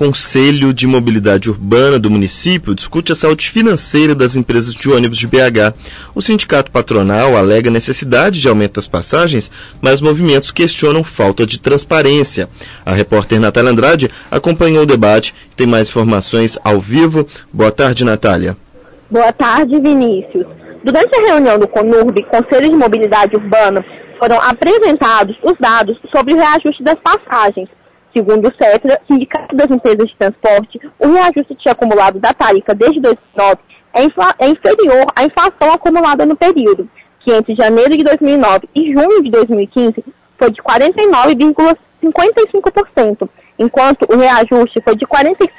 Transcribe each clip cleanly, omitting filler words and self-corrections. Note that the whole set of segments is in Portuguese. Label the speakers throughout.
Speaker 1: Conselho de Mobilidade Urbana do município discute a saúde financeira das empresas de ônibus de BH. O sindicato patronal alega necessidade de aumento das passagens, mas movimentos questionam falta de transparência. A repórter Natália Andrade acompanhou o debate e tem mais informações ao vivo. Boa tarde, Natália.
Speaker 2: Boa tarde, Vinícius. Durante a reunião do CONURB, Conselho de Mobilidade Urbana, foram apresentados os dados sobre o reajuste das passagens. Segundo o CETRA, Sindicato das Empresas de Transporte, o reajuste acumulado da tarifa desde 2009 é inferior à inflação acumulada no período, que entre janeiro de 2009 e junho de 2015 foi de 49,55%, enquanto o reajuste foi de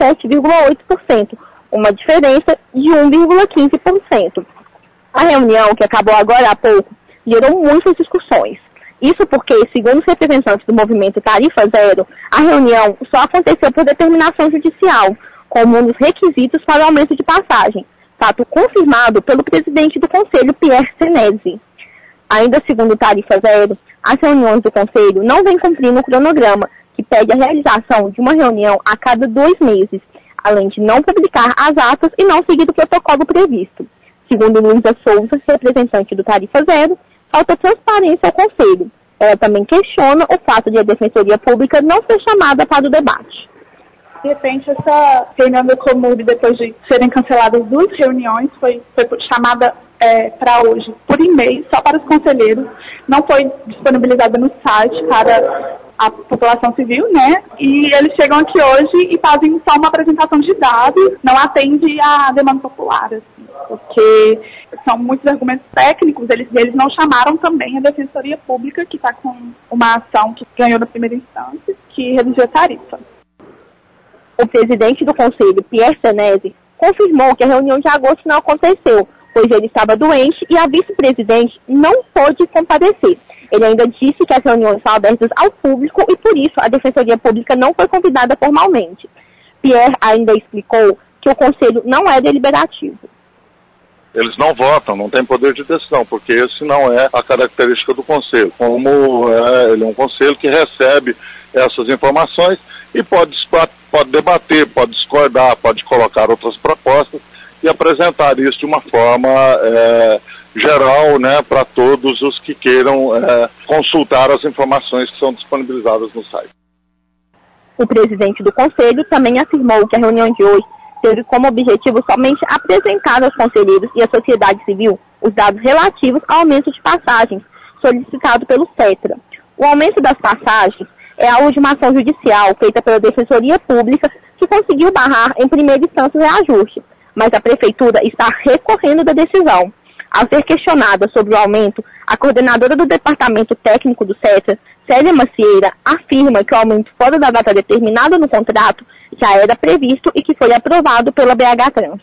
Speaker 2: 47,8%, uma diferença de 1,15%. A reunião, que acabou agora há pouco, gerou muitas discussões. Isso porque, segundo os representantes do movimento Tarifa Zero, a reunião só aconteceu por determinação judicial, como um dos requisitos para o aumento de passagem, fato confirmado pelo presidente do Conselho, Pierre Senesi. Ainda segundo o Tarifa Zero, as reuniões do Conselho não vêm cumprindo o cronograma, que pede a realização de uma reunião a cada 2 meses, além de não publicar as atas e não seguir o protocolo previsto. Segundo Luísa Souza, representante do Tarifa Zero, falta transparência ao Conselho. Ela também questiona o fato de a Defensoria Pública não ser chamada para o debate.
Speaker 3: De repente, essa reunião do CONURB, depois de serem canceladas 2 reuniões, foi chamada para hoje por e-mail, só para os conselheiros. Não foi disponibilizada no site para a população civil, né? E eles chegam aqui hoje e fazem só uma apresentação de dados, não atende à demanda popular, assim, porque são muitos argumentos técnicos. Eles não chamaram também a Defensoria Pública, que está com uma ação que ganhou na primeira instância, que reduziu a tarifa.
Speaker 2: O presidente do Conselho, Pierre Senesi, confirmou que a reunião de agosto não aconteceu, pois ele estava doente e a vice-presidente não pôde comparecer. Ele ainda disse que as reuniões são abertas ao público e, por isso, a Defensoria Pública não foi convidada formalmente. Pierre ainda explicou que o Conselho não é deliberativo.
Speaker 4: Eles não votam, não têm poder de decisão, porque esse não é a característica do Conselho. Como ele é um Conselho que recebe essas informações e pode debater, pode discordar, pode colocar outras propostas e apresentar isso de uma forma geral, né, para todos os que queiram consultar as informações que são disponibilizadas no site.
Speaker 2: O presidente do Conselho também afirmou que a reunião de hoje teve como objetivo somente apresentar aos conselheiros e à sociedade civil os dados relativos ao aumento de passagens solicitado pelo CETRA. O aumento das passagens é a última ação judicial feita pela Defensoria Pública, que conseguiu barrar em primeira instância o reajuste, mas a Prefeitura está recorrendo da decisão. Ao ser questionada sobre o aumento, a coordenadora do Departamento Técnico do CETRA, Célia Macieira, afirma que o aumento fora da data determinada no contrato já era previsto e que foi aprovado pela BH Trans.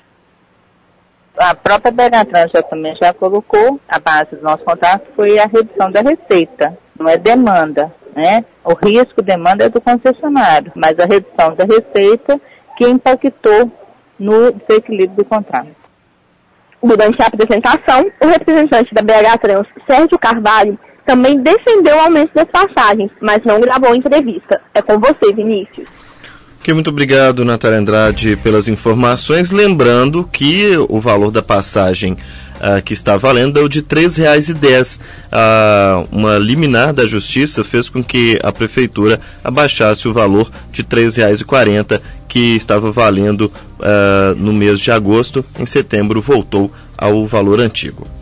Speaker 5: A própria BH Trans também já colocou, a base do nosso contrato foi a redução da receita, não é demanda, né? O risco demanda é do concessionário, mas a redução da receita que impactou no desequilíbrio do contrato.
Speaker 2: Durante a apresentação, o representante da BH Trans, Sérgio Carvalho, também defendeu o aumento das passagens, mas não gravou entrevista. É com você, Vinícius.
Speaker 1: Ok, muito obrigado, Natália Andrade, pelas informações. Lembrando que o valor da passagem que está valendo é o de R$ 3,10. Uma liminar da Justiça fez com que a Prefeitura abaixasse o valor de R$ 3,40, que estava valendo no mês de agosto. Em setembro voltou ao valor antigo.